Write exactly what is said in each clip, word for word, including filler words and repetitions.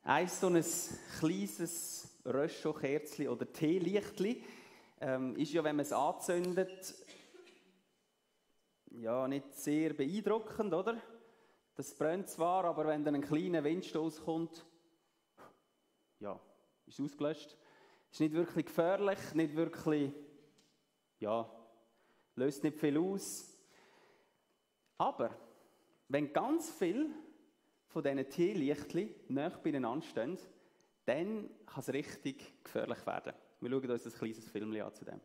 Ein so ein kleines Röschokerzchen oder Teelichtchen ähm, ist ja, wenn man es anzündet, ja, nicht sehr beeindruckend, oder? Das brennt zwar, aber wenn dann ein kleiner Windstoß kommt, ja, ist es ausgelöscht. Ist nicht wirklich gefährlich, nicht wirklich, ja, löst nicht viel aus. Aber wenn ganz viel von diesen Teelichtchen nahe beieinander stehen, dann kann es richtig gefährlich werden. Wir schauen uns ein kleines Filmchen an zu dem.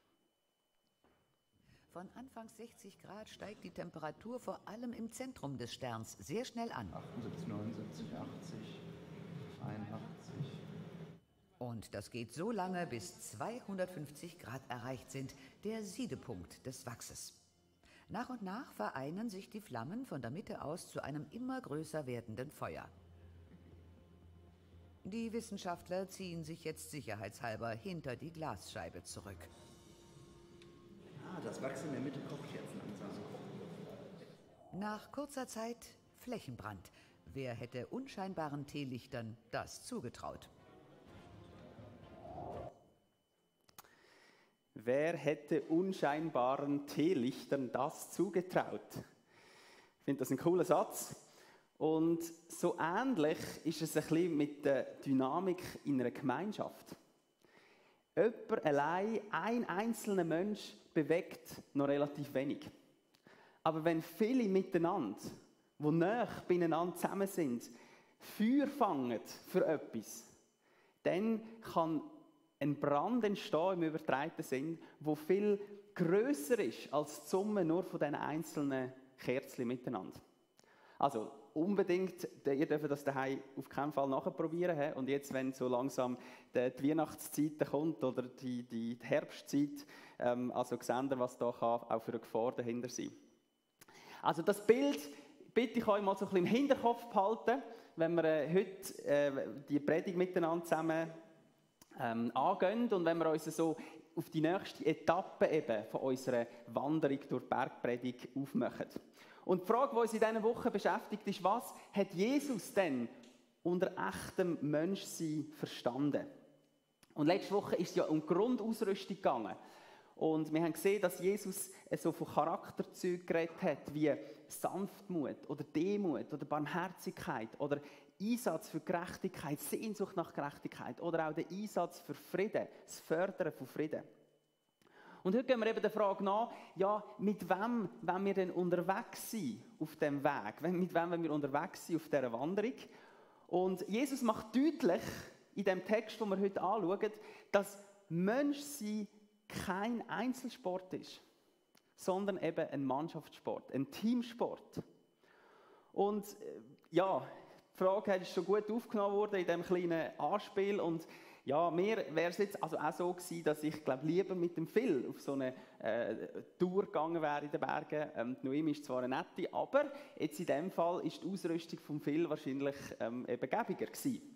Von Anfang sechzig Grad steigt die Temperatur vor allem im Zentrum des Sterns sehr schnell an. achtundsiebzig, neunundsiebzig, achtzig, einundachtzig. Und das geht so lange, bis zweihundertfünfzig Grad erreicht sind, der Siedepunkt des Wachses. Nach und nach vereinen sich die Flammen von der Mitte aus zu einem immer größer werdenden Feuer. Die Wissenschaftler ziehen sich jetzt sicherheitshalber hinter die Glasscheibe zurück. Ah, das Wachs in der Mitte kocht jetzt langsam. Nach kurzer Zeit Flächenbrand. Wer hätte unscheinbaren Teelichtern das zugetraut? Wer hätte unscheinbaren Teelichtern das zugetraut? Ich finde das ein cooler Satz. Und so ähnlich ist es ein bisschen mit der Dynamik in einer Gemeinschaft. Jemand allein, ein einzelner Mensch, bewegt noch relativ wenig. Aber wenn viele miteinander, die nahe beieinander zusammen sind, Feuer fangen für etwas, dann kann ein Brand entstehen im übertragenen Sinn, der viel grösser ist als die Summe nur von diesen einzelnen Kerzen miteinander. Also unbedingt, ihr dürft das daheim auf keinen Fall nachprobieren. Und jetzt, wenn so langsam die, die Weihnachtszeit kommt oder die, die Herbstzeit, ähm, also seht ihr, was da kann auch für eine Gefahr dahinter sein. Also das Bild bitte ich euch mal so ein bisschen im Hinterkopf behalten, wenn wir äh, heute äh, die Predigt miteinander zusammen ähm, angehen und wenn wir uns so auf die nächste Etappe eben von unserer Wanderung durch die Bergpredigt aufmachen. Und die Frage, die uns in dieser Woche beschäftigt, ist, was hat Jesus denn unter echtem Menschsein verstanden? Und letzte Woche ist es ja um die Grundausrüstung gegangen. Und wir haben gesehen, dass Jesus so von Charakterzügen geredet hat, wie Sanftmut oder Demut oder Barmherzigkeit oder Einsatz für Gerechtigkeit, Sehnsucht nach Gerechtigkeit oder auch der Einsatz für Frieden, das Fördern von Frieden. Und heute gehen wir eben der Frage nach, ja, mit wem wollen wir denn unterwegs sein auf diesem Weg? Mit wem wollen wir unterwegs sein auf dieser Wanderung? Und Jesus macht deutlich in dem Text, den wir heute anschauen, dass Menschsein kein Einzelsport ist, sondern eben ein Mannschaftssport, ein Teamsport. Und ja, die Frage ist schon gut aufgenommen worden in diesem kleinen Anspiel. Und ja, mir wäre es jetzt also auch so gewesen, dass ich glaube lieber mit dem Phil auf so eine äh, Tour gegangen wäre in den Bergen. Ähm, die Noemi ist zwar eine nette, aber jetzt in dem Fall ist die Ausrüstung vom Phil wahrscheinlich ähm, eben gäbiger gewesen.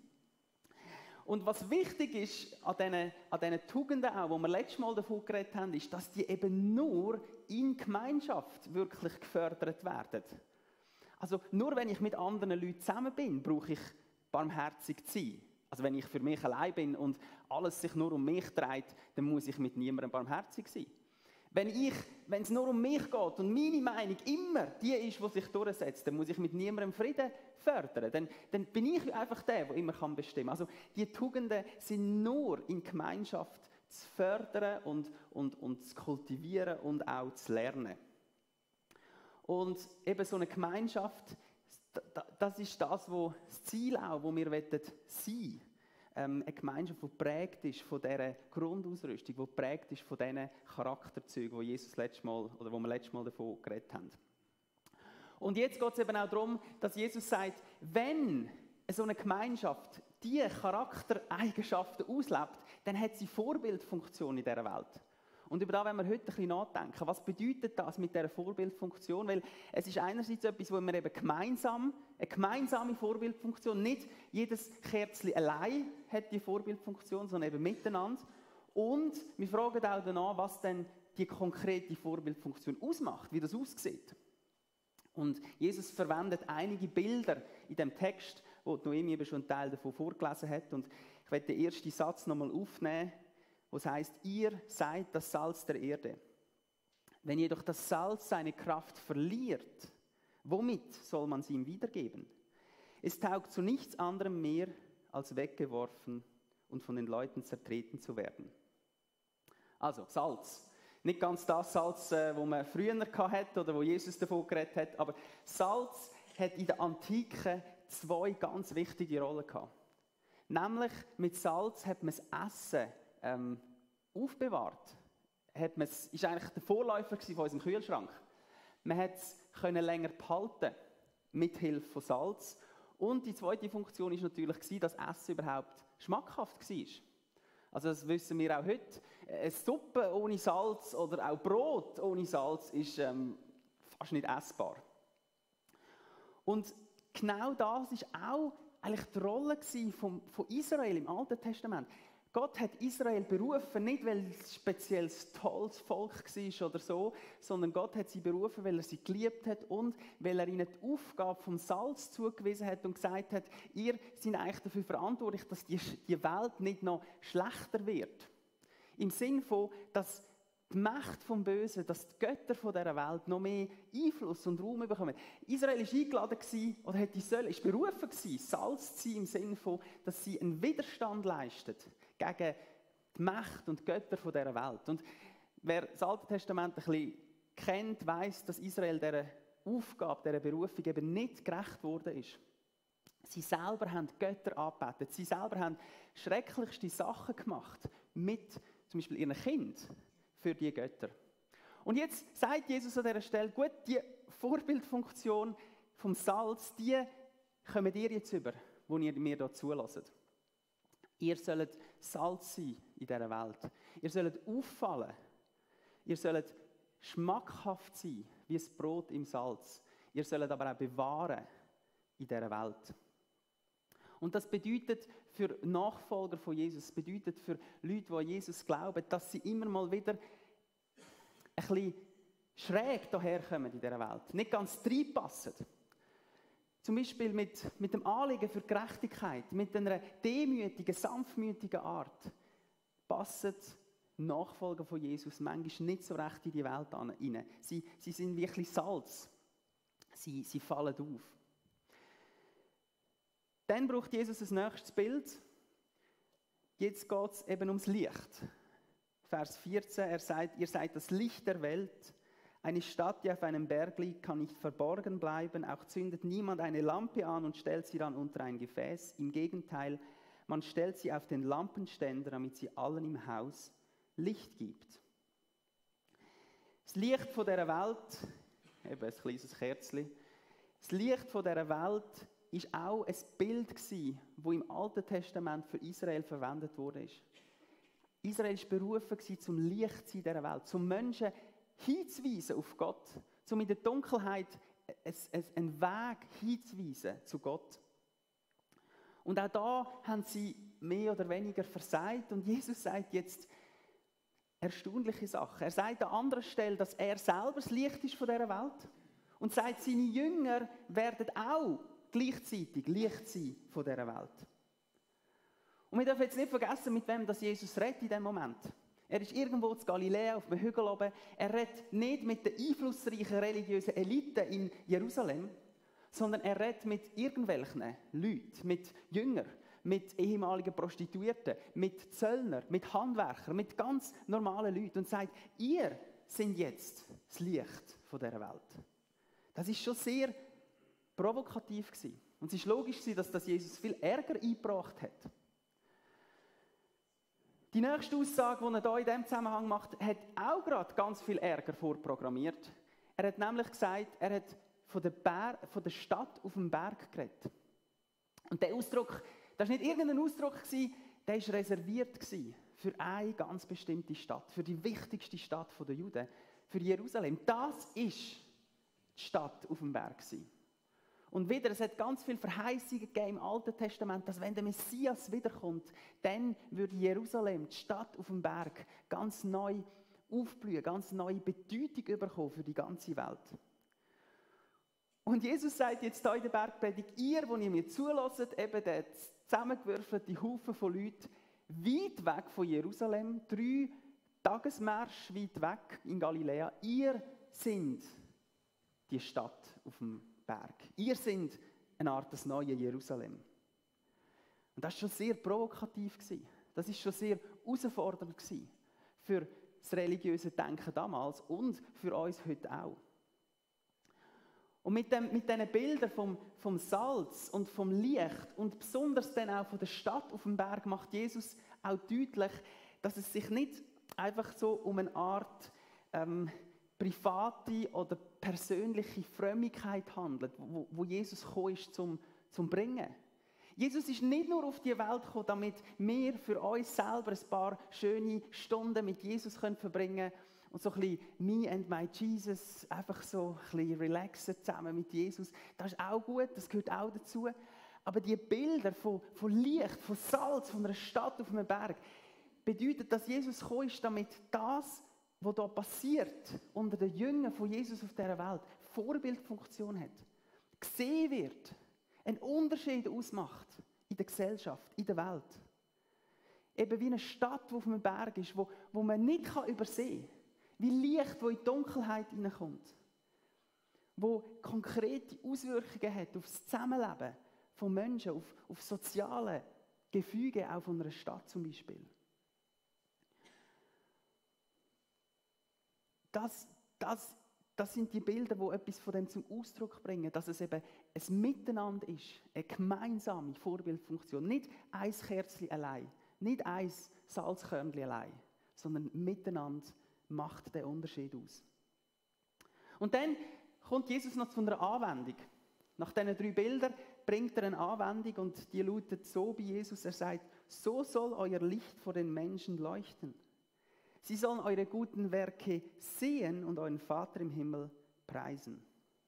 Und was wichtig ist an diesen, an diesen Tugenden auch, wo wir letztes Mal davon geredet haben, ist, dass die eben nur in Gemeinschaft wirklich gefördert werden. Also nur wenn ich mit anderen Leuten zusammen bin, brauche ich barmherzig zu sein. Also wenn ich für mich allein bin und alles sich nur um mich dreht, dann muss ich mit niemandem barmherzig sein. Wenn ich, wenn es nur um mich geht und meine Meinung immer die ist, die sich durchsetzt, dann muss ich mit niemandem Frieden fördern. Dann, dann bin ich einfach der, der immer bestimmen kann. Also die Tugenden sind nur in Gemeinschaft zu fördern und, und, und zu kultivieren und auch zu lernen. Und eben so eine Gemeinschaft, das ist das, wo das Ziel auch, wo wir sein wollen. Ähm, eine Gemeinschaft, die geprägt ist von dieser Grundausrüstung, die geprägt ist von diesen Charakterzügen, die Jesus letztes Mal, oder wo wir letztes Mal davon geredet haben. Und jetzt geht es eben auch darum, dass Jesus sagt, wenn so eine Gemeinschaft diese Charaktereigenschaften auslebt, dann hat sie Vorbildfunktion in dieser Welt. Und über das wollen wir heute ein bisschen nachdenken. Was bedeutet das mit dieser Vorbildfunktion? Weil es ist einerseits etwas, wo wir eben gemeinsam, eine gemeinsame Vorbildfunktion, nicht jedes Kerzchen allein hat die Vorbildfunktion, sondern eben miteinander. Und wir fragen auch danach, was denn die konkrete Vorbildfunktion ausmacht, wie das aussieht. Und Jesus verwendet einige Bilder in dem Text, wo die Noemi eben schon einen Teil davon vorgelesen hat. Und ich werde den ersten Satz nochmal aufnehmen, wo es heisst, ihr seid das Salz der Erde. Wenn jedoch das Salz seine Kraft verliert, womit soll man sie ihm wiedergeben? Es taugt zu nichts anderem mehr, als weggeworfen und von den Leuten zertreten zu werden. Also, Salz. Nicht ganz das Salz, das man früher hatte oder wo Jesus davon geredet hat, aber Salz hat in der Antike zwei ganz wichtige Rollen gehabt. Nämlich mit Salz hat man das Essen ähm, aufbewahrt. Hat man es, ist eigentlich der Vorläufer von unserem Kühlschrank. Man hat es können länger behalten mit Hilfe von Salz. Und die zweite Funktion war natürlich, dass Essen überhaupt schmackhaft war. Also das wissen wir auch heute. Eine Suppe ohne Salz oder auch Brot ohne Salz ist ähm, fast nicht essbar. Und genau das war auch eigentlich die Rolle von, von Israel im Alten Testament. Gott hat Israel berufen, nicht weil es ein spezielles, tolles Volk war oder so, sondern Gott hat sie berufen, weil er sie geliebt hat und weil er ihnen die Aufgabe vom Salz zugewiesen hat und gesagt hat, ihr seid eigentlich dafür verantwortlich, dass die, die Welt nicht noch schlechter wird. Im Sinne von, dass die Macht vom Bösen, dass die Götter von dieser Welt noch mehr Einfluss und Raum bekommen. Israel war eingeladen gewesen, oder hätte sollen, ist berufen gewesen, Salz zu sein, im Sinne von, dass sie einen Widerstand leistet gegen die Macht und die Götter von dieser Welt. Und wer das Alte Testament ein bisschen kennt, weiss, dass Israel dieser Aufgabe, dieser Berufung eben nicht gerecht worden ist. Sie selber haben Götter angebetet. Sie selber haben schrecklichste Sachen gemacht mit zum Beispiel ihren Kindern für die Götter. Und jetzt sagt Jesus an dieser Stelle, gut, die Vorbildfunktion vom Salz, die kommt ihr jetzt über, wo ihr mir hier zulässt. Ihr sollt Salz sein in dieser Welt. Ihr sollt auffallen. Ihr sollt schmackhaft sein, wie das Brot im Salz. Ihr sollt aber auch bewahren in dieser Welt. Und das bedeutet für Nachfolger von Jesus, bedeutet für Leute, die an Jesus glauben, dass sie immer mal wieder ein bisschen schräg daherkommen in dieser Welt. Nicht ganz reinpassen. Zum Beispiel mit, mit dem Anliegen für Gerechtigkeit, mit einer demütigen, sanftmütigen Art, passen Nachfolger von Jesus manchmal nicht so recht in die Welt hinein. Sie, sie sind wirklich Salz. Sie, sie fallen auf. Dann braucht Jesus ein nächstes Bild. Jetzt geht es eben ums Licht. Vers vierzehn, er sagt, ihr seid das Licht der Welt. Eine Stadt, die auf einem Berg liegt, kann nicht verborgen bleiben. Auch zündet niemand eine Lampe an und stellt sie dann unter ein Gefäß. Im Gegenteil, man stellt sie auf den Lampenständer, damit sie allen im Haus Licht gibt. Das Licht von dieser Welt, eben ein kleines Kerzchen, das Licht von dieser Welt ist auch ein Bild gewesen, das im Alten Testament für Israel verwendet wurde. Israel war berufen gewesen, zum Licht zu sein in dieser Welt, zum Menschen hinzuweisen auf Gott, um in der Dunkelheit einen Weg hinzuweisen zu Gott. Und auch da haben sie mehr oder weniger versagt und Jesus sagt jetzt erstaunliche Sachen. Er sagt an anderer Stelle, dass er selber das Licht ist von dieser Welt und sagt, seine Jünger werden auch gleichzeitig Licht sein von dieser Welt. Und wir dürfen jetzt nicht vergessen, mit wem das Jesus redet in diesem Moment. Er ist irgendwo in Galiläa auf dem Hügel oben. Er redet nicht mit den einflussreichen religiösen Eliten in Jerusalem, sondern er redet mit irgendwelchen Leuten, mit Jüngern, mit ehemaligen Prostituierten, mit Zöllnern, mit Handwerkern, mit ganz normalen Leuten und sagt, ihr seid jetzt das Licht von dieser Welt. Das ist schon sehr provokativ gewesen. Und es ist logisch, dass das Jesus viel Ärger eingebracht hat. Die nächste Aussage, die er hier in diesem Zusammenhang macht, hat auch gerade ganz viel Ärger vorprogrammiert. Er hat nämlich gesagt, er hat von der, Ber- von der Stadt auf dem Berg geredet. Und der Ausdruck, das war nicht irgendein Ausdruck, der war reserviert für eine ganz bestimmte Stadt, für die wichtigste Stadt der Juden, für Jerusalem. Das war die Stadt auf dem Berg. Und wieder, es hat ganz viele Verheißungen gegeben im Alten Testament, dass wenn der Messias wiederkommt, dann würde Jerusalem, die Stadt auf dem Berg, ganz neu aufblühen, ganz neue Bedeutung bekommen für die ganze Welt. Und Jesus sagt jetzt hier in der Bergpredigt, ihr, wo ihr mir zuhört, eben der zusammengewürfelte Haufen von Leuten, weit weg von Jerusalem, drei Tagesmärsche weit weg in Galiläa, ihr seid die Stadt auf dem Berg. Ihr seid eine Art des neuen Jerusalem. Und das war schon sehr provokativ. Das war schon sehr herausfordernd für das religiöse Denken damals und für uns heute auch. Und mit, dem, mit diesen Bildern vom, vom Salz und vom Licht und besonders dann auch von der Stadt auf dem Berg macht Jesus auch deutlich, dass es sich nicht einfach so um eine Art ähm, private oder persönliche Frömmigkeit handelt, wo, wo Jesus gekommen ist zum, zum Bringen. Jesus ist nicht nur auf die Welt gekommen, damit wir für uns selber ein paar schöne Stunden mit Jesus können verbringen können und so ein bisschen me and my Jesus, einfach so ein bisschen relaxen zusammen mit Jesus. Das ist auch gut, das gehört auch dazu. Aber die Bilder von, von Licht, von Salz, von einer Stadt auf einem Berg, bedeutet, dass Jesus gekommen ist, damit das, was da passiert, unter den Jüngern von Jesus auf dieser Welt, Vorbildfunktion hat, gesehen wird, einen Unterschied ausmacht in der Gesellschaft, in der Welt. Eben wie eine Stadt, die auf einem Berg ist, wo, wo man nicht übersehen kann. Wie Licht, das in die Dunkelheit hineinkommt. Wo konkrete Auswirkungen hat auf das Zusammenleben von Menschen, auf, auf soziale Gefüge, auch von einer Stadt zum Beispiel. Das, das, das sind die Bilder, die etwas von dem zum Ausdruck bringen, dass es eben ein Miteinander ist, eine gemeinsame Vorbildfunktion. Nicht ein Kerzchen allein, nicht ein Salzkörnchen allein, sondern miteinander macht den Unterschied aus. Und dann kommt Jesus noch zu einer Anwendung. Nach diesen drei Bildern bringt er eine Anwendung und die lautet so bei Jesus, er sagt, so soll euer Licht vor den Menschen leuchten. Sie sollen eure guten Werke sehen und euren Vater im Himmel preisen.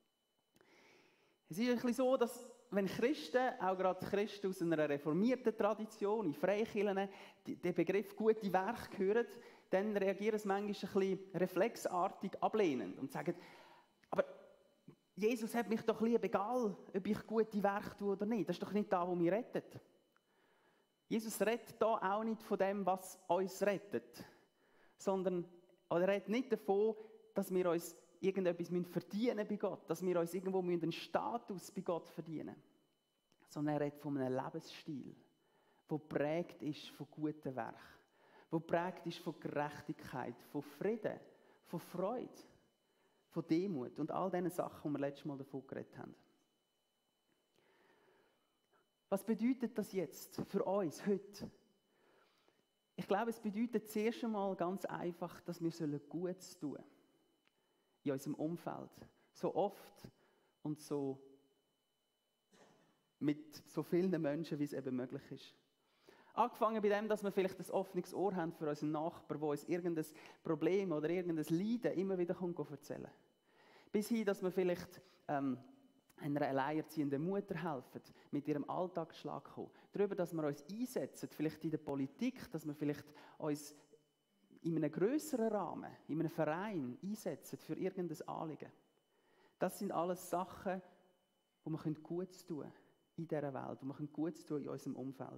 Es ist ein bisschen so, dass wenn Christen, auch gerade Christen aus einer reformierten Tradition, in Freikirchen, den Begriff gute Werke hören, dann reagieren sie manchmal ein bisschen reflexartig ablehnend und sagen, aber Jesus hat mich doch lieb, egal ob ich gute Werke tue oder nicht. Das ist doch nicht da, wo mich rettet. Jesus redet da auch nicht von dem, was uns rettet, sondern er redet nicht davon, dass wir uns irgendetwas verdienen bei Gott, dass wir uns irgendwo einen Status bei Gott verdienen müssen, sondern er redet von einem Lebensstil, der geprägt ist von guten Werken, der geprägt ist von Gerechtigkeit, von Frieden, von Freude, von Demut und all diesen Sachen, die wir letztes Mal davon geredet haben. Was bedeutet das jetzt für uns heute? Ich glaube, es bedeutet zuerst einmal ganz einfach, dass wir Gutes tun sollen. In unserem Umfeld. So oft und so mit so vielen Menschen, wie es eben möglich ist. Angefangen bei dem, dass wir vielleicht ein offenes Ohr haben für unseren Nachbarn, der uns irgendein Problem oder irgendein Leiden immer wieder erzählen kann. Bis hin, dass wir vielleicht ähm, einer alleinerziehenden Mutter helfen, mit ihrem Alltagsschlag kommen. Darüber, dass wir uns einsetzen, vielleicht in der Politik, dass wir vielleicht uns in einem grösseren Rahmen, in einem Verein einsetzen für irgendein Anliegen. Das sind alles Sachen, die wir Gutes tun können in dieser Welt, die wir Gutes tun in unserem Umfeld.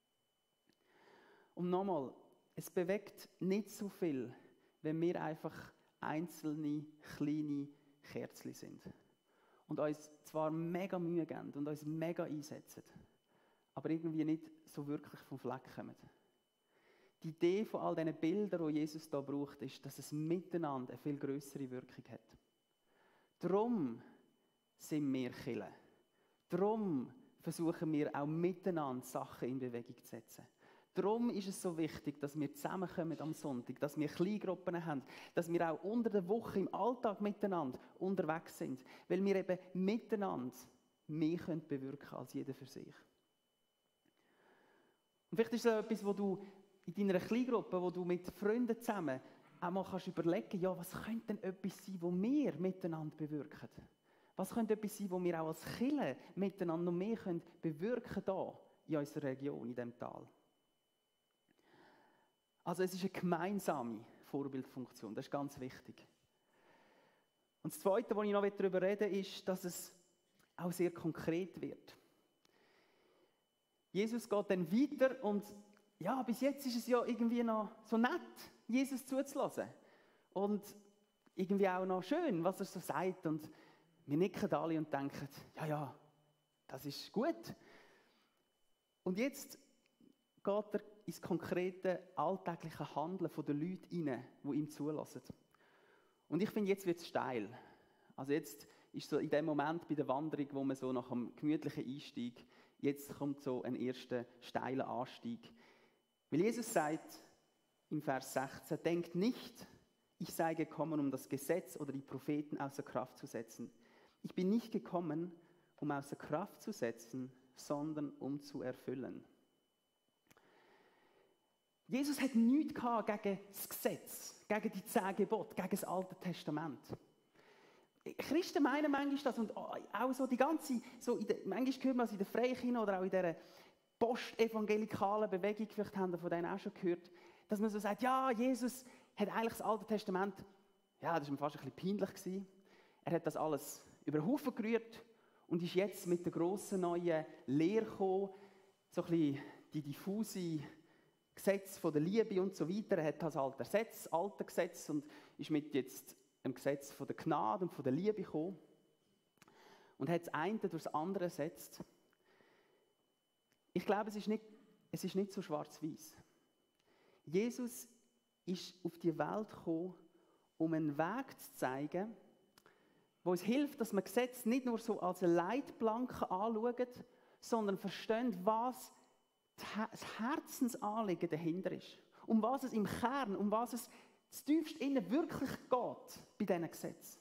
Und nochmal, es bewegt nicht so viel, wenn wir einfach einzelne, kleine Kerzchen sind. Und uns zwar mega Mühe geben und uns mega einsetzen, aber irgendwie nicht so wirklich vom Fleck kommen. Die Idee von all diesen Bildern, die Jesus hier braucht, ist, dass es miteinander eine viel grössere Wirkung hat. Darum sind wir Kirche. Darum versuchen wir auch miteinander Sachen in Bewegung zu setzen. Darum ist es so wichtig, dass wir zusammenkommen am Sonntag, dass wir Kleingruppen haben, dass wir auch unter der Woche im Alltag miteinander unterwegs sind, weil wir eben miteinander mehr bewirken können als jeder für sich. Und vielleicht ist es etwas, wo du in deiner Kleingruppe, wo du mit Freunden zusammen auch mal kannst überlegen, ja, was könnte denn etwas sein, was wir miteinander bewirken? Was könnte etwas sein, was wir auch als Kirche miteinander noch mehr können bewirken hier in unserer Region, in diesem Tal? Also es ist eine gemeinsame Vorbildfunktion, das ist ganz wichtig. Und das Zweite, was ich noch darüber reden will, ist, dass es auch sehr konkret wird. Jesus geht dann weiter und ja, bis jetzt ist es ja irgendwie noch so nett, Jesus zuzulassen. Und irgendwie auch noch schön, was er so sagt. Und wir nicken alle und denken, ja, ja, das ist gut. Und jetzt geht er ins konkrete, alltägliche Handeln der Leute hinein, die ihm zulassen. Und ich finde, jetzt wird es steil. Also jetzt ist so in dem Moment bei der Wanderung, wo man so nach einem gemütlichen Einstieg, jetzt kommt so ein erster steiler Anstieg. Weil Jesus sagt im Vers sechzehn, denkt nicht, ich sei gekommen, um das Gesetz oder die Propheten außer Kraft zu setzen. Ich bin nicht gekommen, um außer Kraft zu setzen, sondern um zu erfüllen. Jesus hat nichts gegen das Gesetz, gegen die zehn Gebote, gegen das Alte Testament. Christen meinen manchmal das und auch so die ganze, so in der, manchmal hört man es in der Freikirche oder auch in dieser postevangelikalen Bewegung, vielleicht haben wir von denen auch schon gehört, dass man so sagt, ja, Jesus hat eigentlich das Alte Testament, ja, das war ihm fast ein bisschen peinlich gewesen. Er hat das alles über den Haufen gerührt und ist jetzt mit der grossen neuen Lehre gekommen, so ein bisschen die diffuse Gesetz von der Liebe und so weiter. Er hat das alte Gesetz, alte Gesetz und ist mit jetzt dem Gesetz von der Gnade und von der Liebe gekommen und hat das eine durch das andere ersetzt. Ich glaube, es ist nicht, es ist nicht so schwarz-weiß. Jesus ist auf die Welt gekommen, um einen Weg zu zeigen, wo es hilft, dass man Gesetz nicht nur so als eine Leitplanke anschaut, sondern versteht, was das Herzensanliegen dahinter ist. Um was es im Kern, um was es tiefst innen wirklich geht bei diesen Gesetzen.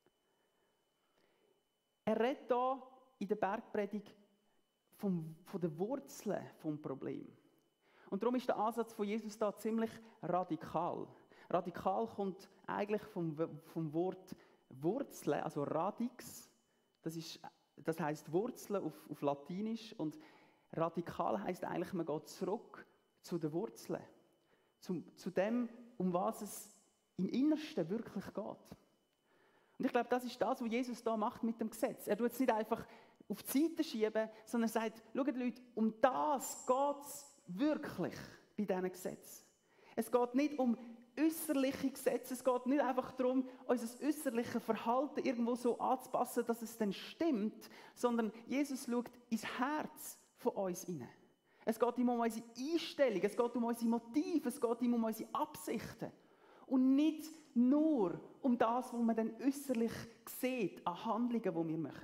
Er redet hier in der Bergpredigt vom, von den Wurzeln des Problems. Und darum ist der Ansatz von Jesus da ziemlich radikal. Radikal kommt eigentlich vom, vom Wort Wurzeln, also Radix. Das, ist, das heisst Wurzeln auf, auf Latinisch. Und radikal heisst eigentlich, man geht zurück zu den Wurzeln. Zu, zu dem, um was es im Innersten wirklich geht. Und ich glaube, das ist das, was Jesus da macht mit dem Gesetz. Er tut es nicht einfach auf die Seite schieben, sondern er sagt, schaut Leute, um das geht es wirklich bei diesen Gesetzen. Es geht nicht um äußerliche Gesetze, es geht nicht einfach darum, unser äußerliches Verhalten irgendwo so anzupassen, dass es dann stimmt, sondern Jesus schaut ins Herz von uns hinein. Es geht ihm um unsere Einstellung, es geht um unsere Motive, es geht ihm um unsere Absichten. Und nicht nur um das, was man dann äußerlich sieht, an Handlungen, die wir machen.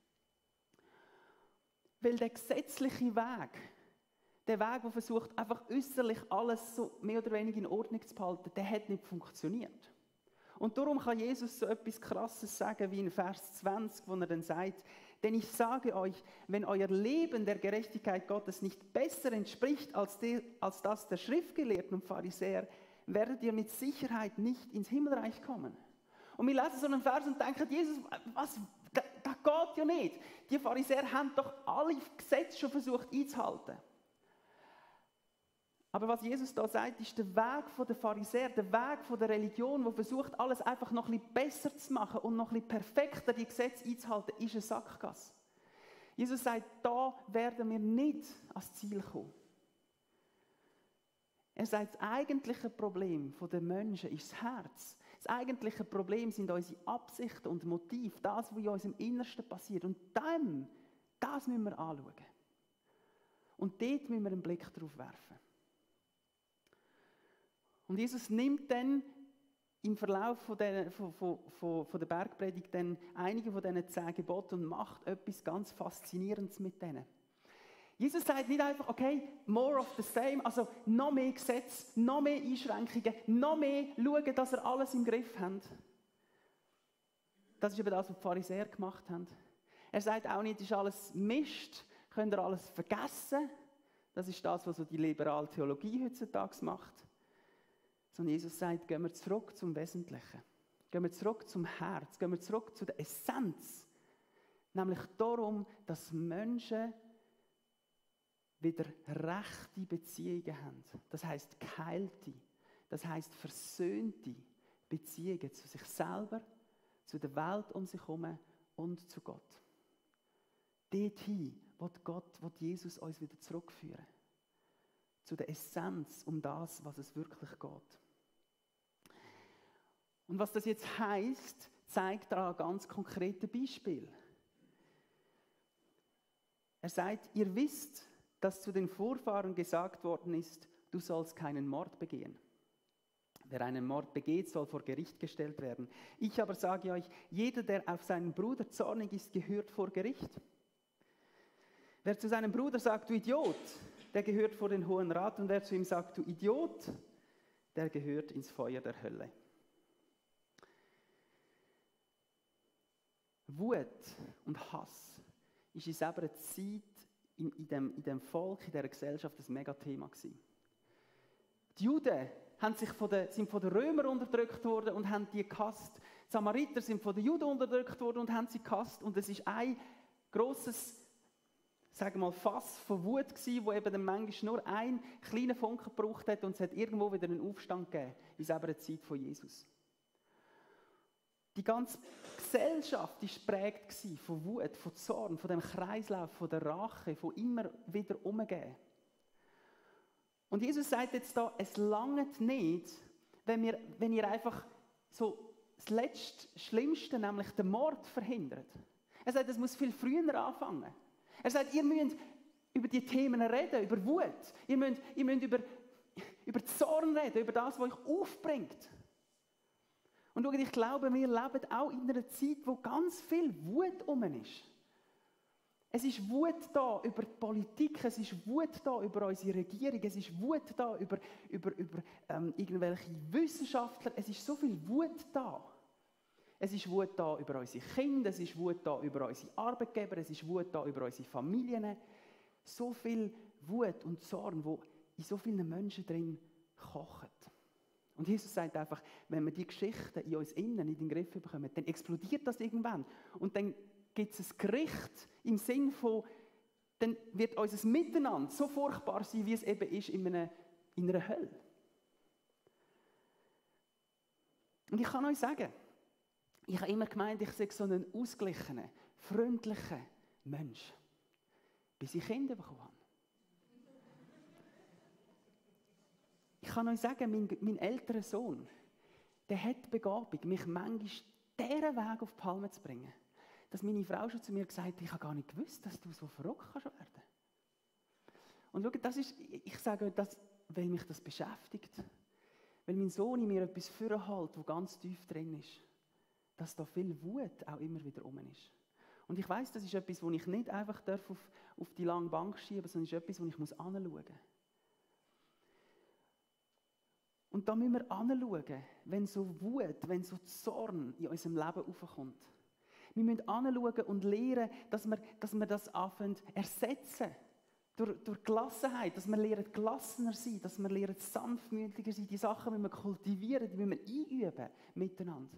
Weil der gesetzliche Weg, der Weg, der versucht, einfach äußerlich alles so mehr oder weniger in Ordnung zu behalten, der hat nicht funktioniert. Und darum kann Jesus so etwas Krasses sagen, wie in Vers zwanzig, wo er dann sagt, denn ich sage euch, wenn euer Leben der Gerechtigkeit Gottes nicht besser entspricht als, die, als das der Schriftgelehrten und Pharisäer, werdet ihr mit Sicherheit nicht ins Himmelreich kommen. Und wir lesen so einen Vers und denken, Jesus, was, das, das geht ja nicht. Die Pharisäer haben doch alle Gesetze schon versucht einzuhalten. Aber was Jesus da sagt, ist der Weg der Pharisäer, der Weg der Religion, der versucht, alles einfach noch ein bisschen besser zu machen und noch ein bisschen perfekter die Gesetze einzuhalten, ist eine Sackgasse. Jesus sagt, da werden wir nicht ans Ziel kommen. Er sagt, das eigentliche Problem der Menschen ist das Herz. Das eigentliche Problem sind unsere Absichten und Motive, das, was in unserem Innersten passiert. Und dann, das müssen wir anschauen. Und dort müssen wir einen Blick drauf werfen. Und Jesus nimmt dann im Verlauf von der, von, von, von, von der Bergpredigt dann einige von diesen zehn Geboten und macht etwas ganz Faszinierendes mit denen. Jesus sagt nicht einfach, okay, more of the same, also noch mehr Gesetze, noch mehr Einschränkungen, noch mehr schauen, dass er alles im Griff hat. Das ist eben das, was die Pharisäer gemacht haben. Er sagt auch nicht, das ist alles Mist, könnt ihr alles vergessen. Das ist das, was so die liberale Theologie heutzutage macht. Sondern Jesus sagt, gehen wir zurück zum Wesentlichen. Gehen wir zurück zum Herz. Gehen wir zurück zu der Essenz. Nämlich darum, dass Menschen wieder rechte Beziehungen haben. Das heisst geheilte, das heisst versöhnte Beziehungen zu sich selber, zu der Welt um sich herum und zu Gott. Dorthin will Gott, will Jesus uns wieder zurückführen. Zu der Essenz, um das, was es wirklich geht. Und was das jetzt heisst, zeigt er an ganz konkreten Beispiel. Er sagt, ihr wisst, dass zu den Vorfahren gesagt worden ist, du sollst keinen Mord begehen. Wer einen Mord begeht, soll vor Gericht gestellt werden. Ich aber sage euch, jeder, der auf seinen Bruder zornig ist, gehört vor Gericht. Wer zu seinem Bruder sagt, du Idiot, der gehört vor den Hohen Rat. Und wer zu ihm sagt, du Idiot, der gehört ins Feuer der Hölle. Wut und Hass ist in selber Zeit in, in, dem, in dem Volk, in dieser Gesellschaft ein Megathema gewesen. Die Juden haben sich von den, sind von den Römern unterdrückt worden und haben die gehasst. Die Samariter sind von den Juden unterdrückt worden und haben sie gehasst. Und es ist ein grosses, sagen wir mal, Fass von Wut gewesen, wo eben dann manchmal nur ein kleiner Funke gebraucht hat und es hat irgendwo wieder einen Aufstand gegeben in selber Zeit von Jesus. Die ganze Gesellschaft war geprägt von Wut, von Zorn, von dem Kreislauf, von der Rache, von immer wieder umgehen. Und Jesus sagt jetzt da, es langt nicht, wenn, wir, wenn ihr einfach so das letzte, Schlimmste, nämlich den Mord, verhindert. Er sagt, es muss viel früher anfangen. Er sagt, ihr müsst über die Themen reden, über Wut. Ihr müsst, ihr müsst über, über Zorn reden, über das, was euch aufbringt. Und schaut, ich glaube, wir leben auch in einer Zeit, wo ganz viel Wut um ist. Es ist Wut da über die Politik, es ist Wut da über unsere Regierung, es ist Wut da über, über, über ähm, irgendwelche Wissenschaftler, es ist so viel Wut da. Es ist Wut da über unsere Kinder, es ist Wut da über unsere Arbeitgeber, es ist Wut da über unsere Familien. So viel Wut und Zorn, wo in so vielen Menschen drin kochen. Und Jesus sagt einfach, wenn wir die Geschichten in uns innen in den Griff bekommen, dann explodiert das irgendwann. Und dann gibt es ein Gericht im Sinn von, dann wird unser Miteinander so furchtbar sein, wie es eben ist in einer, in einer Hölle. Und ich kann euch sagen, ich habe immer gemeint, ich sei so ein ausgeglichener, freundlicher Mensch, bis ich Kinder bekommen habe. Ich kann euch sagen, mein, mein älterer Sohn, der hat die Begabung, mich manchmal diesen Weg auf die Palme zu bringen, dass meine Frau schon zu mir gesagt hat, ich habe gar nicht gewusst, dass du so verrückt kannst werden. Und schaut, das ist, ich sage euch das, weil mich das beschäftigt. Weil mein Sohn in mir etwas vorhält, das ganz tief drin ist. Dass da viel Wut auch immer wieder rum ist. Und ich weiss, das ist etwas, das ich nicht einfach auf, auf die lange Bank schieben darf, sondern es ist etwas, das ich muss anschauen muss. Und da müssen wir anschauen, wenn so Wut, wenn so Zorn in unserem Leben aufkommt. Wir müssen anschauen und lernen, dass wir, dass wir das anfangen ersetzen. Durch, durch Gelassenheit, dass wir lernen gelassener sein, dass wir lernen sanftmütiger sein. Die Sachen müssen wir kultivieren, die müssen wir einüben miteinander.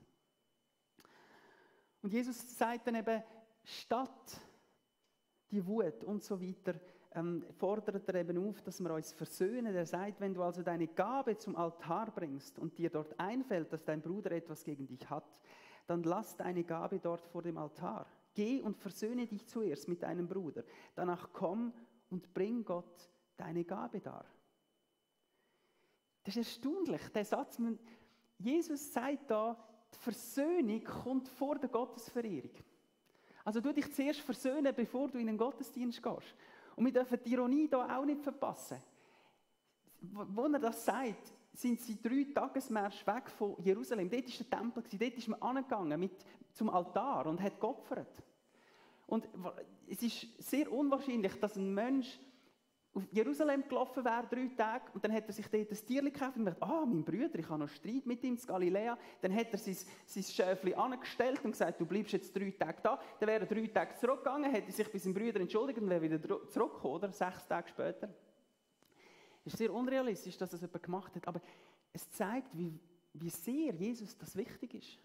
Und Jesus sagt dann eben, statt die Wut und so weiter, ähm, fordert er eben auf, dass wir uns versöhnen. Er sagt, wenn du also deine Gabe zum Altar bringst und dir dort einfällt, dass dein Bruder etwas gegen dich hat, dann lass deine Gabe dort vor dem Altar. Geh und versöhne dich zuerst mit deinem Bruder. Danach komm und bring Gott deine Gabe dar. Das ist erstaunlich, der Satz. Jesus sagt da, die Versöhnung kommt vor der Gottesverehrung. Also du dich zuerst versöhnen, bevor du in den Gottesdienst gehst. Und wir dürfen die Ironie da auch nicht verpassen. Wo er das sagt, sind sie drei Tagesmärsche weg von Jerusalem. Dort war der Tempel, dort ist man angegangen mit, zum Altar und hat geopfert. Und es ist sehr unwahrscheinlich, dass ein Mensch auf Jerusalem gelaufen wäre, drei Tage, und dann hat er sich dort ein Tier gekauft und gesagt, ah, mein Bruder, ich habe noch Streit mit ihm in Galiläa. Dann hat er sein, sein Schäfchen angestellt und gesagt, du bleibst jetzt drei Tage da. Dann wäre er drei Tage zurückgegangen, hätte sich bei seinem Bruder entschuldigt und wäre wieder zurückgekommen, oder? Sechs Tage später. Es ist sehr unrealistisch, dass das jemand gemacht hat, aber es zeigt, wie, wie sehr Jesus das wichtig ist.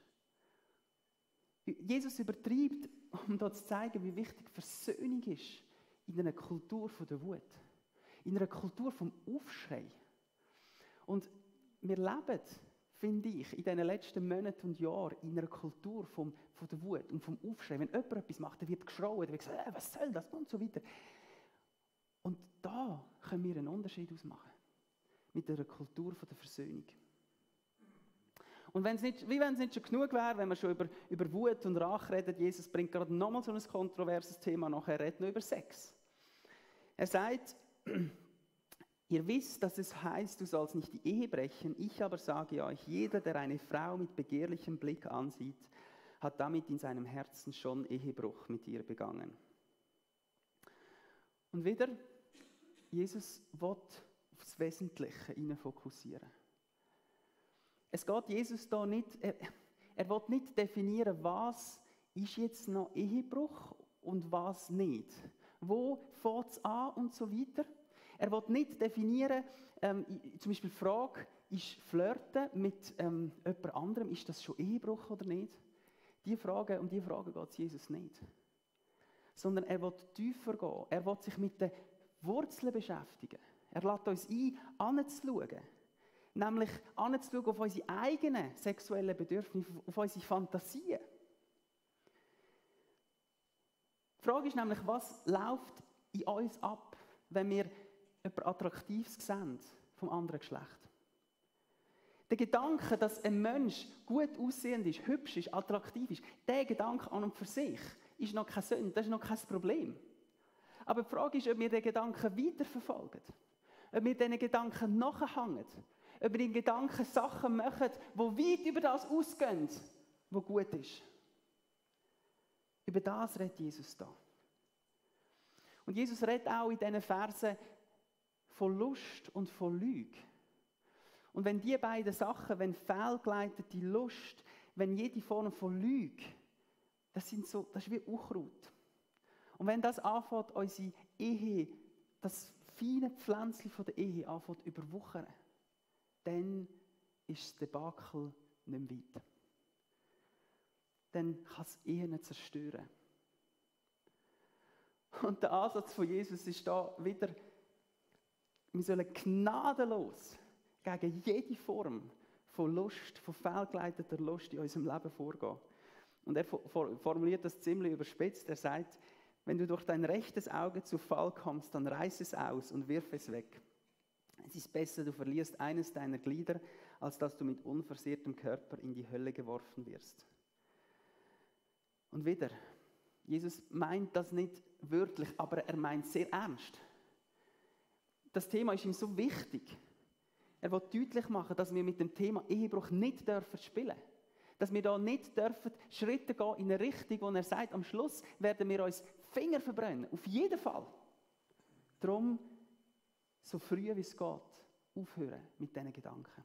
Jesus übertreibt, um da zu zeigen, wie wichtig Versöhnung ist in einer Kultur der Wut. In einer Kultur vom Aufschrei. Und wir leben finde ich, in diesen letzten Monaten und Jahren in einer Kultur vom, von der Wut und vom Aufschrei. Wenn jemand etwas macht, dann wird geschrauen, dann wird gesagt, äh, was soll das und so weiter. Und da können wir einen Unterschied ausmachen. Mit einer Kultur von der Versöhnung. Und wenn's nicht, wie wenn es nicht schon genug wäre, wenn wir schon über, über Wut und Rache reden, Jesus bringt gerade nochmal so ein kontroverses Thema, nachher redet er über Sex. Er sagt, ihr wisst, dass es heißt, du sollst nicht die Ehe brechen. Ich aber sage euch, jeder, der eine Frau mit begehrlichem Blick ansieht, hat damit in seinem Herzen schon Ehebruch mit ihr begangen. Und wieder, Jesus will auf das Wesentliche hinein fokussieren. Es geht Jesus da nicht, er, er will nicht definieren, was ist jetzt noch Ehebruch und was nicht. Wo fängt es an und so weiter. Er will nicht definieren, ähm, zum Beispiel die Frage, ist Flirten mit ähm, jemand anderem, ist das schon Ehebruch oder nicht? Die Frage, um diese Frage geht es Jesus nicht. Sondern er will tiefer gehen. Er will sich mit den Wurzeln beschäftigen. Er lädt uns ein, anzuschauen. Nämlich anzuschauen auf unsere eigenen sexuellen Bedürfnisse, auf unsere Fantasien. Die Frage ist nämlich, was läuft in uns ab, wenn wir etwas Attraktives sehen vom anderen Geschlecht. Der Gedanke, dass ein Mensch gut aussehend ist, hübsch ist, attraktiv ist, der Gedanke an und für sich ist noch keine Sünde, das ist noch kein Problem. Aber die Frage ist, ob wir den Gedanken weiterverfolgen, ob wir diesen Gedanken nachhängen, ob wir in Gedanken Sachen machen, die weit über das ausgehen, was gut ist. Über das redet Jesus da. Und Jesus redet auch in diesen Versen von Lust und von Lüge. Und wenn die beiden Sachen, wenn fehlgeleitete Lust, wenn jede Form von Lüge, das, sind so, das ist wie Unkraut. Und wenn das anfängt, unsere Ehe, das feine Pflänzchen von der Ehe anfängt überwuchern, dann ist das Debakel nicht mehr weit. Dann kann es Ehen zerstören. Und der Ansatz von Jesus ist da wieder, wir sollen gnadenlos gegen jede Form von Lust, von fehlgeleiteter Lust in unserem Leben vorgehen. Und er formuliert das ziemlich überspitzt. Er sagt, wenn du durch dein rechtes Auge zu Fall kommst, dann reiß es aus und wirf es weg. Es ist besser, du verlierst eines deiner Glieder, als dass du mit unversehrtem Körper in die Hölle geworfen wirst. Und wieder, Jesus meint das nicht wörtlich, aber er meint es sehr ernst. Das Thema ist ihm so wichtig. Er will deutlich machen, dass wir mit dem Thema Ehebruch nicht dürfen spielen. Dass wir da nicht dürfen Schritte gehen in eine Richtung, wo er sagt, am Schluss werden wir uns Finger verbrennen. Auf jeden Fall. Darum, so früh wie es geht, aufhören mit diesen Gedanken.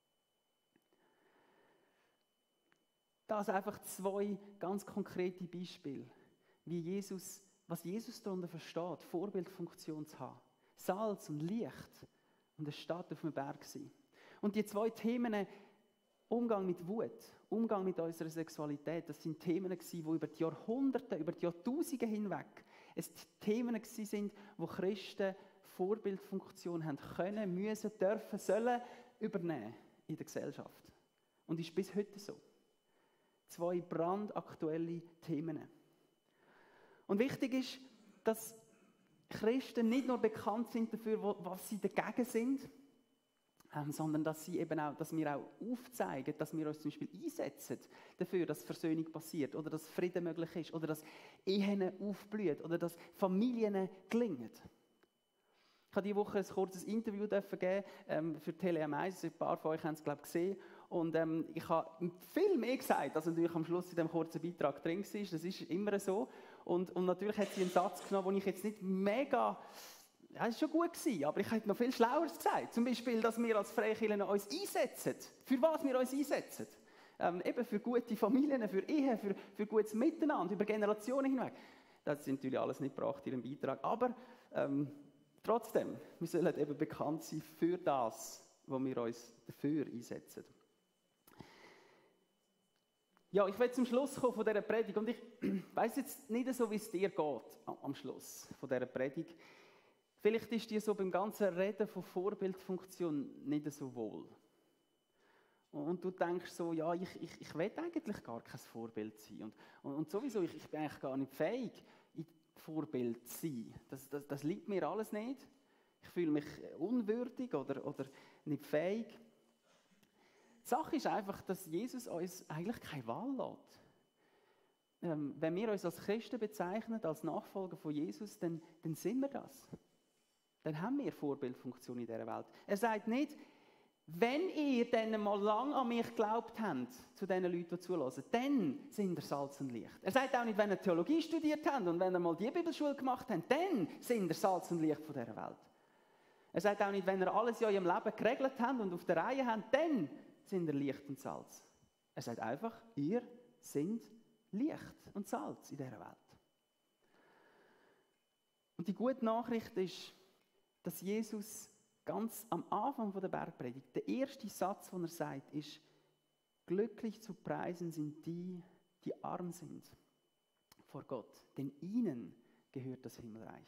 Das sind einfach zwei ganz konkrete Beispiele, wie Jesus, was Jesus darunter versteht, Vorbildfunktion zu haben. Salz und Licht und eine Stadt auf dem Berg sein. Und die zwei Themen, Umgang mit Wut, Umgang mit unserer Sexualität, das sind Themen, die über die Jahrhunderte, über die Jahrtausende hinweg es Themen sind, wo Christen Vorbildfunktion haben können, müssen, dürfen, sollen übernehmen in der Gesellschaft. Und ist bis heute so. Zwei brandaktuelle Themen. Und wichtig ist, dass Christen nicht nur bekannt sind dafür, was sie dagegen sind, ähm, sondern dass, sie eben auch, dass wir auch aufzeigen, dass wir uns zum Beispiel einsetzen dafür, dass Versöhnung passiert oder dass Frieden möglich ist oder dass Ehen aufblühen oder dass Familien gelingen. Ich habe diese Woche ein kurzes Interview geben ähm, für Tele M eins. Ein paar von euch haben es, glaube ich, gesehen. Und ähm, ich habe viel mehr gesagt, als natürlich am Schluss in diesem kurzen Beitrag drin war. Das ist immer so. Und, und natürlich hat sie einen Satz genommen, den ich jetzt nicht mega... Ja, das war schon gut gewesen, aber ich hätte noch viel Schlaueres gesagt. Zum Beispiel, dass wir als Freikirche uns einsetzen. Für was wir uns einsetzen. Ähm, eben für gute Familien, für Ehen, für, für gutes Miteinander, über Generationen hinweg. Das sind natürlich alles nicht gebracht in ihrem Beitrag. Aber ähm, trotzdem, wir sollen eben bekannt sein für das, wo wir uns dafür einsetzen. Ja, ich will zum Schluss kommen von dieser Predigt und ich weiss jetzt nicht so, wie es dir geht am Schluss von dieser Predigt. Vielleicht ist dir so beim ganzen Reden von Vorbildfunktion nicht so wohl. Und du denkst so, ja, ich, ich, ich will eigentlich gar kein Vorbild sein. Und, und, und sowieso, ich, ich bin eigentlich gar nicht fähig, ein Vorbild zu sein. Das, das, das liegt mir alles nicht. Ich fühle mich unwürdig oder, oder nicht fähig. Die Sache ist einfach, dass Jesus uns eigentlich keine Wahl lässt. Ähm, wenn wir uns als Christen bezeichnen, als Nachfolger von Jesus, dann, dann sind wir das. Dann haben wir Vorbildfunktion in dieser Welt. Er sagt nicht, wenn ihr dann mal lang an mich geglaubt habt, zu den Leuten, die zulassen, dann sind ihr Salz und Licht. Er sagt auch nicht, wenn ihr Theologie studiert habt und wenn ihr mal die Bibelschule gemacht habt, dann sind ihr Salz und Licht von dieser Welt. Er sagt auch nicht, wenn ihr alles in eurem Leben geregelt habt und auf der Reihe habt, dann sind ihr Licht und Salz. Er sagt einfach, ihr seid Licht und Salz in dieser Welt. Und die gute Nachricht ist, dass Jesus ganz am Anfang der Bergpredigt, der erste Satz, den er sagt, ist, glücklich zu preisen sind die, die arm sind vor Gott, denn ihnen gehört das Himmelreich.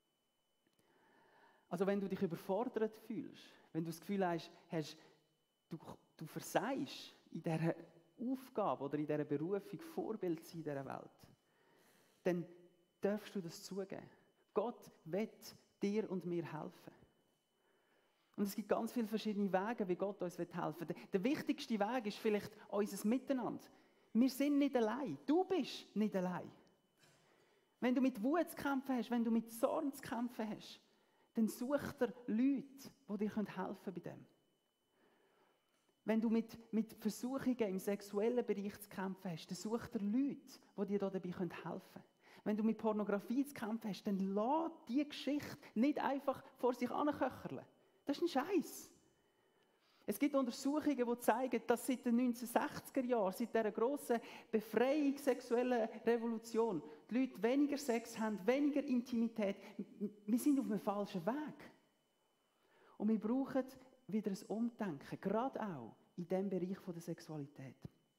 Also wenn du dich überfordert fühlst, wenn du das Gefühl hast, hast du, du verseihst in dieser Aufgabe oder in dieser Berufung, Vorbild zu sein in dieser Welt, dann darfst du das zugeben. Gott will dir und mir helfen. Und es gibt ganz viele verschiedene Wege, wie Gott uns helfen will. Der, der wichtigste Weg ist vielleicht unser Miteinander. Wir sind nicht allein. Du bist nicht allein. Wenn du mit Wut zu kämpfen hast, wenn du mit Zorn zu kämpfen hast, dann such dir Leute, die dir helfen können bei dem. Wenn du mit, mit Versuchungen im sexuellen Bereich zu kämpfen hast, dann such dir Leute, die dir dabei helfen können. Wenn du mit Pornografie zu kämpfen hast, dann lass diese Geschichte nicht einfach vor sich anköcheln. Das ist ein Scheiß. Es gibt Untersuchungen, die zeigen, dass seit den neunzehnhundertsechziger Jahren, seit dieser grossen Befreiung sexuellen Revolution, die Leute weniger Sex haben, weniger Intimität. Wir sind auf einem falschen Weg. Und wir brauchen wieder ein Umdenken, gerade auch in diesem Bereich der Sexualität.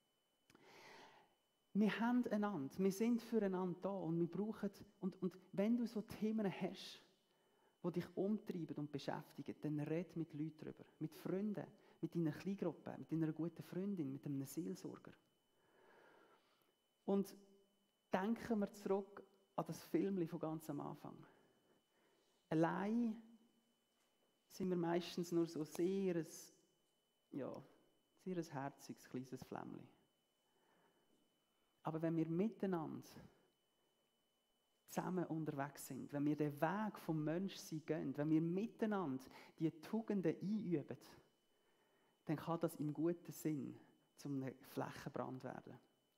Wir haben einander, wir sind füreinander da und wir brauchen, und, und wenn du so Themen hast, die dich umtreiben und beschäftigen, dann red mit Leuten darüber. Mit Freunden, mit deiner Kleingruppe, mit deiner guten Freundin, mit einem Seelsorger. Und denken wir zurück an das Filmchen von ganz am Anfang. Allein sind wir meistens nur so sehr ein, ja, sehr ein herziges, kleines Flämmchen. Aber wenn wir miteinander zusammen unterwegs sind, wenn wir den Weg vom Menschsein gehen, wenn wir miteinander die Tugenden einüben, dann kann das im guten Sinn zum einem Flächenbrand werden.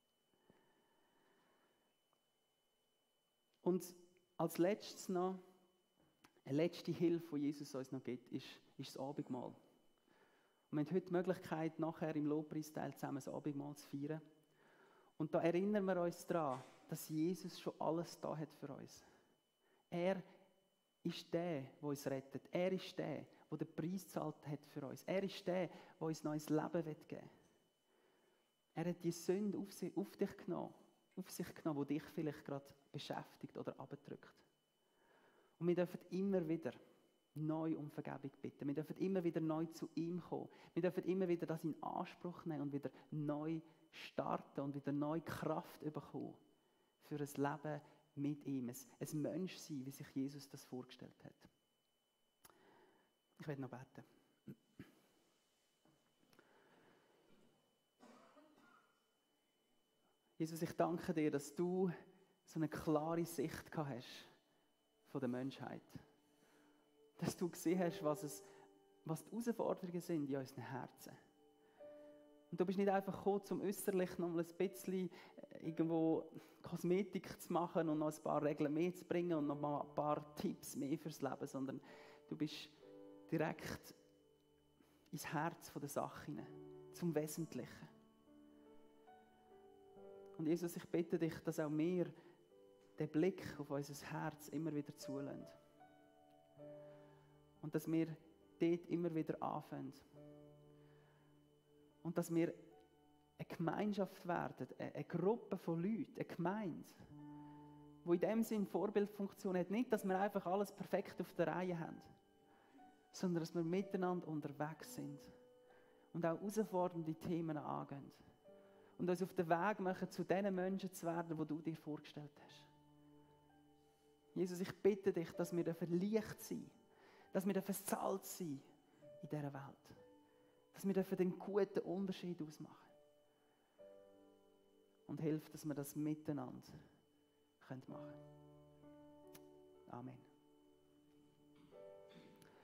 Und als letztes noch, eine letzte Hilfe, die Jesus uns noch gibt, ist, ist das Abendmahl. Und wir haben heute die Möglichkeit, nachher im Lobpreisteil zusammen das Abendmahl zu feiern. Und da erinnern wir uns daran, dass Jesus schon alles da hat für uns. Er ist der, der uns rettet. Er ist der, der den Preis gezahlt hat für uns. Er ist der, der uns neues Leben geben will. Er hat die Sünde auf, sich, auf dich genommen, auf sich genommen, die dich vielleicht gerade beschäftigt oder abdrückt. Und wir dürfen immer wieder neu um Vergebung bitten. Wir dürfen immer wieder neu zu ihm kommen. Wir dürfen immer wieder das in Anspruch nehmen und wieder neu starten und wieder neue Kraft bekommen für ein Leben mit ihm. Ein, ein Menschsein, wie sich Jesus das vorgestellt hat. Ich werde noch beten. Jesus, ich danke dir, dass du so eine klare Sicht gehabt hast von der Menschheit. Dass du gesehen hast, was, es, was die Herausforderungen sind in unseren Herzen. Und du bist nicht einfach gekommen, um äußerlich noch ein bisschen irgendwo Kosmetik zu machen und noch ein paar Regeln mehr zu bringen und noch mal ein paar Tipps mehr fürs Leben, sondern du bist direkt ins Herz der Sache hinein, zum Wesentlichen. Und Jesus, ich bitte dich, dass auch wir den Blick auf unser Herz immer wieder zulassen. Und dass wir dort immer wieder anfangen. Und dass wir eine Gemeinschaft werden, eine Gruppe von Leuten, eine Gemeinde, die in dem Sinn Vorbildfunktion hat. Nicht, dass wir einfach alles perfekt auf der Reihe haben, sondern dass wir miteinander unterwegs sind und auch herausfordernde Themen angehen. Und uns auf den Weg machen, zu den Menschen zu werden, die du dir vorgestellt hast. Jesus, ich bitte dich, dass wir Licht sein, dass wir Salz sein in dieser Welt. Dass wir den guten Unterschied ausmachen. Und hilf, dass wir das miteinander machen können. Amen.